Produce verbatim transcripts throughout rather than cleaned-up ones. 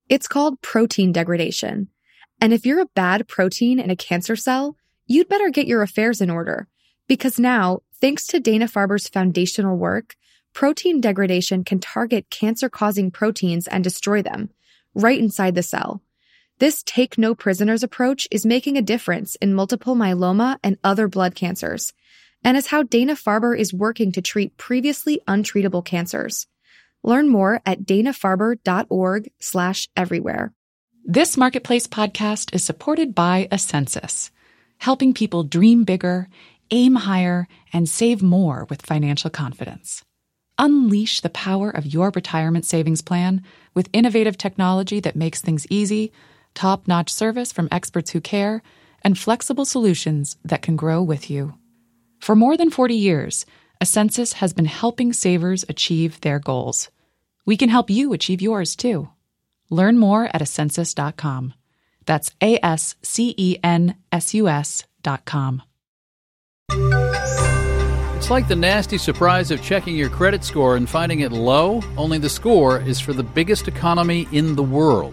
It's called protein degradation. And if you're a bad protein in a cancer cell, you'd better get your affairs in order. Because now, thanks to Dana-Farber's foundational work, protein degradation can target cancer-causing proteins and destroy them, right inside the cell. This take-no-prisoners approach is making a difference in multiple myeloma and other blood cancers, and is how Dana-Farber is working to treat previously untreatable cancers. Learn more at dana-farber.org slash everywhere. This Marketplace podcast is supported by Ascensus, helping people dream bigger, aim higher, and save more with financial confidence. Unleash the power of your retirement savings plan with innovative technology that makes things easy, top-notch service from experts who care, and flexible solutions that can grow with you. For more than forty years, Ascensus has been helping savers achieve their goals. We can help you achieve yours, too. Learn more at ascensus dot com. That's A S C E N S U S dot com. It's like the nasty surprise of checking your credit score and finding it low, only the score is for the biggest economy in the world.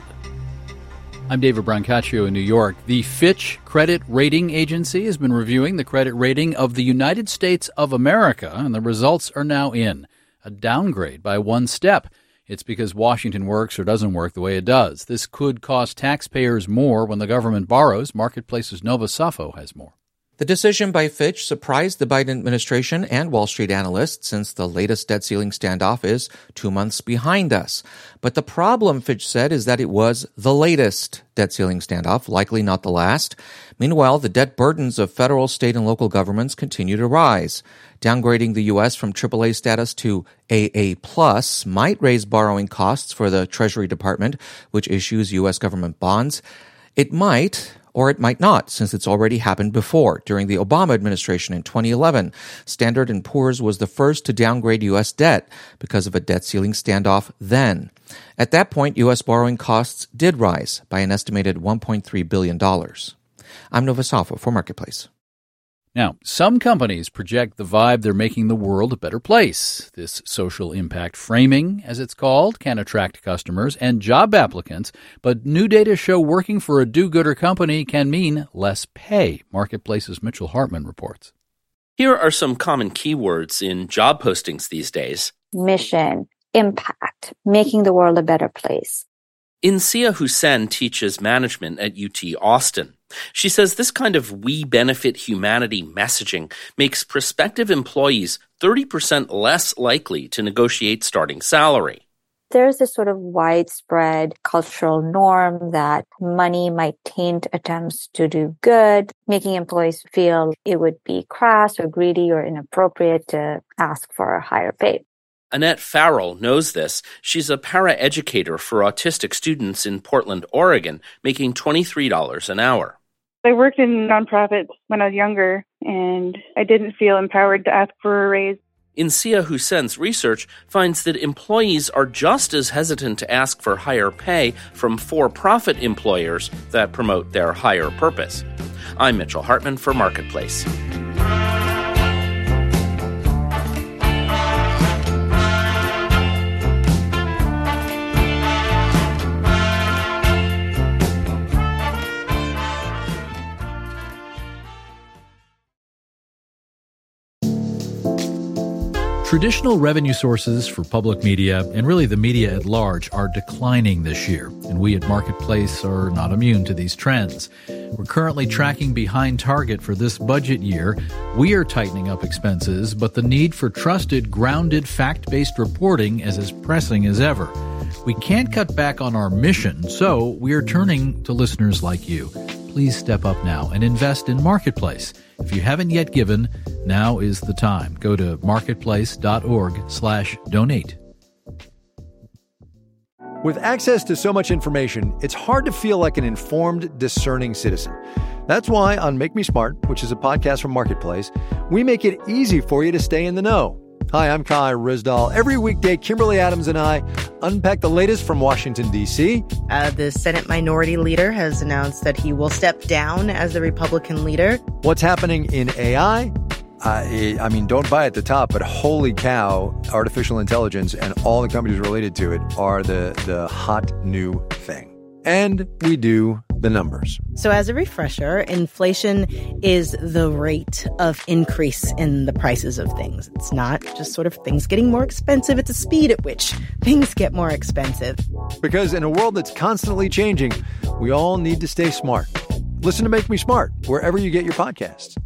I'm David Brancaccio in New York. The Fitch Credit Rating Agency has been reviewing the credit rating of the United States of America, and the results are now in. A downgrade by one step. It's because Washington works or doesn't work the way it does. This could cost taxpayers more when the government borrows. Marketplace's Nova Safo has more. The decision by Fitch surprised the Biden administration and Wall Street analysts since the latest debt ceiling standoff is two months behind us. But the problem, Fitch said, is that it was the latest debt ceiling standoff, likely not the last. Meanwhile, the debt burdens of federal, state, and local governments continue to rise. Downgrading the U S from triple A status to A A plus might raise borrowing costs for the Treasury Department, which issues U S government bonds. It might, or it might not, since it's already happened before. During the Obama administration in twenty eleven, Standard and Poor's was the first to downgrade U S debt because of a debt ceiling standoff then. At that point, U S borrowing costs did rise by an estimated one point three billion dollars. I'm Nova Safo for Marketplace. Now, some companies project the vibe they're making the world a better place. This social impact framing, as it's called, can attract customers and job applicants, but new data show working for a do-gooder company can mean less pay. Marketplace's Mitchell Hartman reports. Here are some common keywords in job postings these days. Mission, impact, making the world a better place. Insia Hussain teaches management at U T Austin. She says this kind of we benefit humanity messaging makes prospective employees thirty percent less likely to negotiate starting salary. There's this sort of widespread cultural norm that money might taint attempts to do good, making employees feel it would be crass or greedy or inappropriate to ask for a higher pay. Annette Farrell knows this. She's a paraeducator for autistic students in Portland, Oregon, making twenty-three dollars an hour. I worked in nonprofits when I was younger, and I didn't feel empowered to ask for a raise. Insia Hussain's research finds that employees are just as hesitant to ask for higher pay from for-profit employers that promote their higher purpose. I'm Mitchell Hartman for Marketplace. Traditional revenue sources for public media, and really the media at large, are declining this year, and we at Marketplace are not immune to these trends. We're currently tracking behind target for this budget year. We are tightening up expenses, but the need for trusted, grounded, fact-based reporting is as pressing as ever. We can't cut back on our mission, so we are turning to listeners like you. Please step up now and invest in Marketplace. If you haven't yet given, now is the time. Go to marketplace.org slash donate. With access to so much information, it's hard to feel like an informed, discerning citizen. That's why on Make Me Smart, which is a podcast from Marketplace, we make it easy for you to stay in the know. Hi, I'm Kai Rizdal. Every weekday, Kimberly Adams and I unpack the latest from Washington, D C. Uh, the Senate Minority Leader has announced that he will step down as the Republican leader. What's happening in A I, I, I mean, don't buy at the top, but holy cow, artificial intelligence and all the companies related to it are the, the hot new thing. And we do the numbers. So as a refresher, inflation is the rate of increase in the prices of things. It's not just sort of things getting more expensive. It's the speed at which things get more expensive. Because in a world that's constantly changing, we all need to stay smart. Listen to Make Me Smart wherever you get your podcasts.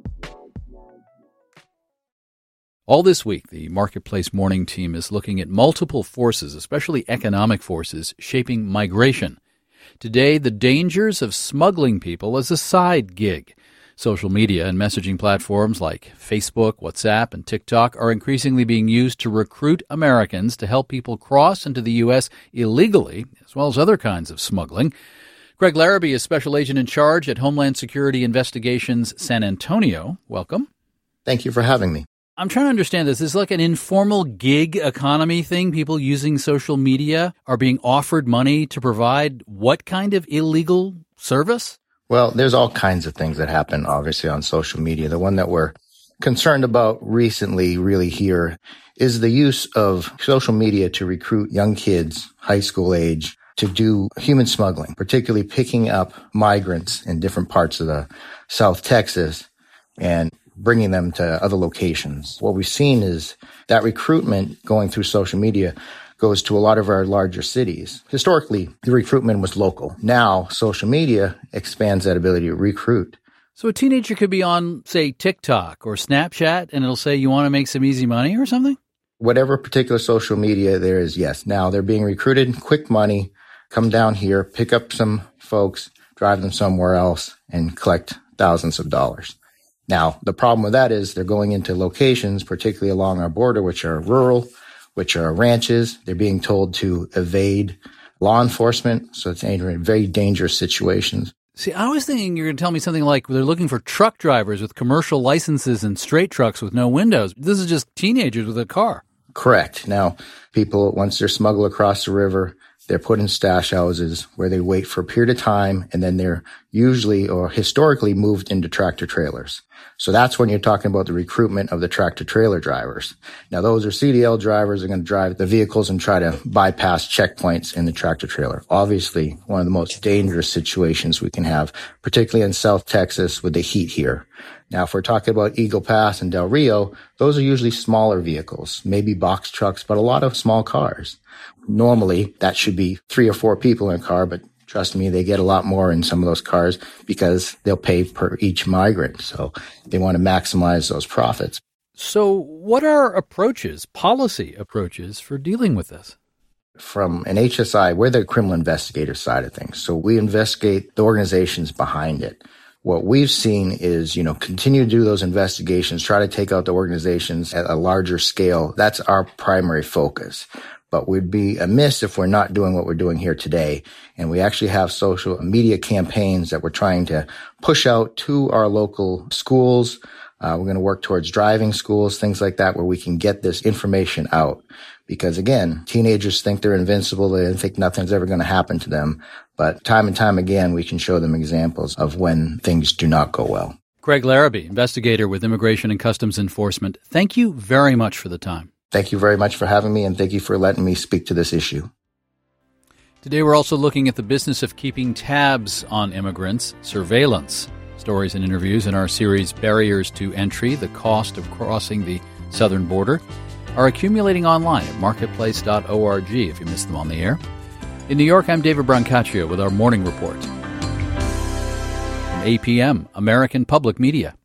All this week, the Marketplace Morning Team is looking at multiple forces, especially economic forces, shaping migration. Today, the dangers of smuggling people as a side gig. Social media and messaging platforms like Facebook, WhatsApp, and TikTok are increasingly being used to recruit Americans to help people cross into the U S illegally, as well as other kinds of smuggling. Greg Larrabee is Special Agent in Charge at Homeland Security Investigations San Antonio. Welcome. Thank you for having me. I'm trying to understand this. This is like an informal gig economy thing. People using social media are being offered money to provide what kind of illegal service? Well, there's all kinds of things that happen, obviously, on social media. The one that we're concerned about recently really here is the use of social media to recruit young kids, high school age, to do human smuggling, particularly picking up migrants in different parts of the South Texas and bringing them to other locations. What we've seen is that recruitment going through social media goes to a lot of our larger cities. Historically, the recruitment was local. Now, social media expands that ability to recruit. So a teenager could be on, say, TikTok or Snapchat, and it'll say, you want to make some easy money or something? Whatever particular social media there is, yes. Now, they're being recruited, quick money, come down here, pick up some folks, drive them somewhere else, and collect thousands of dollars. Now, the problem with that is they're going into locations, particularly along our border, which are rural, which are ranches. They're being told to evade law enforcement. So it's in very dangerous situations. See, I was thinking you're going to tell me something like they're looking for truck drivers with commercial licenses and straight trucks with no windows. This is just teenagers with a car. Correct. Now, people, once they're smuggled across the river, they're put in stash houses where they wait for a period of time, and then they're usually or historically moved into tractor trailers. So that's when you're talking about the recruitment of the tractor trailer drivers. Now, those are C D L drivers are going to drive the vehicles and try to bypass checkpoints in the tractor trailer. Obviously, one of the most dangerous situations we can have, particularly in South Texas with the heat here. Now, if we're talking about Eagle Pass and Del Rio, those are usually smaller vehicles, maybe box trucks, but a lot of small cars. Normally, that should be three or four people in a car, but trust me, they get a lot more in some of those cars because they'll pay per each migrant. So they want to maximize those profits. So what are approaches, policy approaches for dealing with this? From an H S I, we're the criminal investigator side of things. So we investigate the organizations behind it. What we've seen is, you know, continue to do those investigations, try to take out the organizations at a larger scale. That's our primary focus. But we'd be amiss if we're not doing what we're doing here today. And we actually have social media campaigns that we're trying to push out to our local schools. Uh, we're going to work towards driving schools, things like that, where we can get this information out. Because again, teenagers think they're invincible. They think nothing's ever going to happen to them. But time and time again, we can show them examples of when things do not go well. Greg Larrabee, investigator with Immigration and Customs Enforcement. Thank you very much for the time. Thank you very much for having me, and thank you for letting me speak to this issue. Today, we're also looking at the business of keeping tabs on immigrants, surveillance. Stories and interviews in our series, Barriers to Entry, the Cost of Crossing the Southern Border, are accumulating online at marketplace dot org if you missed them on the air. In New York, I'm David Brancaccio with our morning report. From A P M, American Public Media.